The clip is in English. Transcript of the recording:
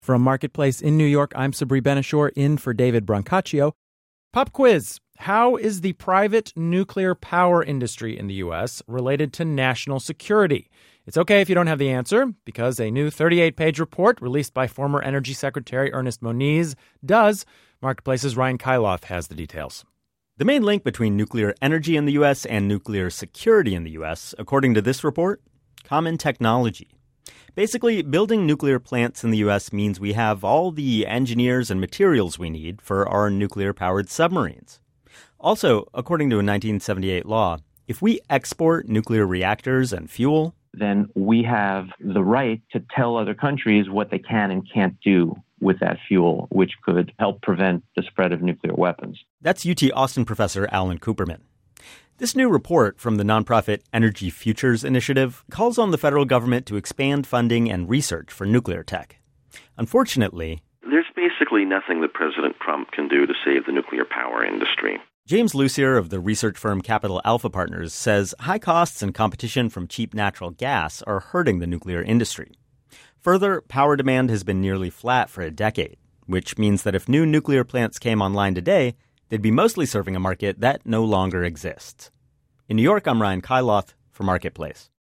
From Marketplace in New York, I'm Sabri Ben-Achour, in for David Brancaccio. Pop quiz. How is the private nuclear power industry in the U.S. related to national security? It's okay if you don't have the answer, because a new 38-page report released by former Energy Secretary Ernest Moniz does. Marketplace's Ryan Kailath has the details. The main link between nuclear energy in the U.S. and nuclear security in the U.S., according to this report, common technology. Basically, building nuclear plants in the U.S. means we have all the engineers and materials we need for our nuclear-powered submarines. Also, according to a 1978 law, if we export nuclear reactors and fuel, then we have the right to tell other countries what they can and can't do with that fuel, which could help prevent the spread of nuclear weapons. That's UT Austin professor Alan Kuperman. This new report from the nonprofit Energy Futures Initiative calls on the federal government to expand funding and research for nuclear tech. Unfortunately, there's basically nothing that President Trump can do to save the nuclear power industry. James Lucier of the research firm Capital Alpha Partners says high costs and competition from cheap natural gas are hurting the nuclear industry. Further, power demand has been nearly flat for a decade, which means that if new nuclear plants came online today, they'd be mostly serving a market that no longer exists. In New York, I'm Ryan Kailath for Marketplace.